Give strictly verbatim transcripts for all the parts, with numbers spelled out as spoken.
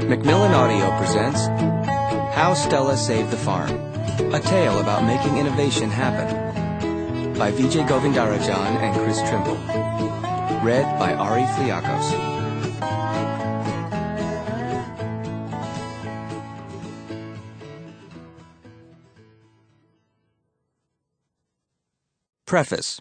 Macmillan Audio presents How Stella Saved the Farm, a tale about making innovation happen, by Vijay Govindarajan and Chris Trimble. Read by Ari Fliakos. Preface.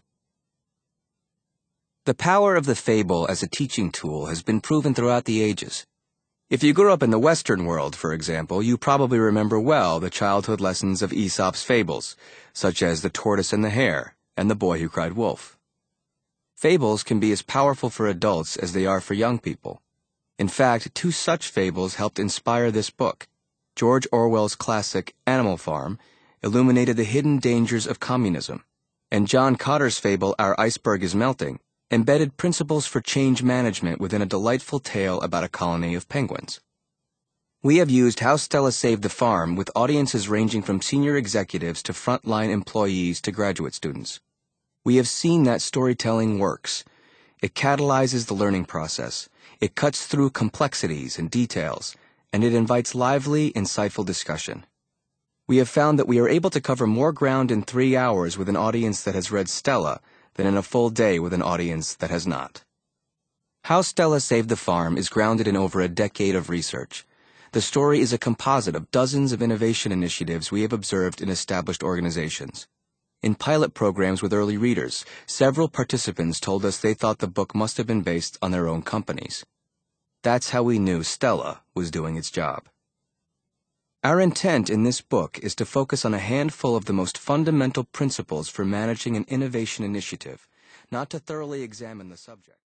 The power of the fable as a teaching tool has been proven throughout the ages. If you grew up in the Western world, for example, you probably remember well the childhood lessons of Aesop's fables, such as The Tortoise and the Hare and The Boy Who Cried Wolf. Fables can be as powerful for adults as they are for young people. In fact, two such fables helped inspire this book. George Orwell's classic Animal Farm illuminated the hidden dangers of communism, and John Cotter's fable Our Iceberg is Melting embedded principles for change management within a delightful tale about a colony of penguins. We have used How Stella Saved the Farm with audiences ranging from senior executives to frontline employees to graduate students. We have seen that storytelling works. It catalyzes the learning process. It cuts through complexities and details, and it invites lively, insightful discussion. We have found that we are able to cover more ground in three hours with an audience that has read Stella than in a full day with an audience that has not. How Stella Saved the Farm is grounded in over a decade of research. The story is a composite of dozens of innovation initiatives we have observed in established organizations. In pilot programs with early readers, several participants told us they thought the book must have been based on their own companies. That's how we knew Stella was doing its job. Our intent in this book is to focus on a handful of the most fundamental principles for managing an innovation initiative, not to thoroughly examine the subject.